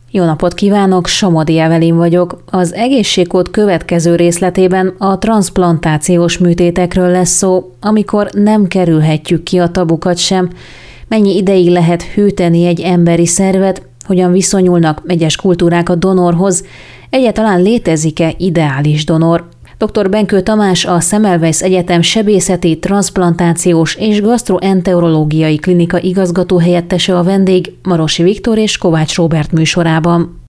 Jó napot kívánok, Somodi Evelin vagyok. Az egészségkód következő részletében a transzplantációs műtétekről lesz szó, amikor nem kerülhetjük ki a tabukat sem. Mennyi ideig lehet hűteni egy emberi szervet, hogyan viszonyulnak egyes kultúrák a donorhoz, egyáltalán létezik-e ideális donor? Dr. Benkő Tamás, a Semmelweis Egyetem sebészeti, transzplantációs és gasztroenterológiai klinika igazgatóhelyettese a vendég Marosi Viktor és Kovács Róbert műsorában.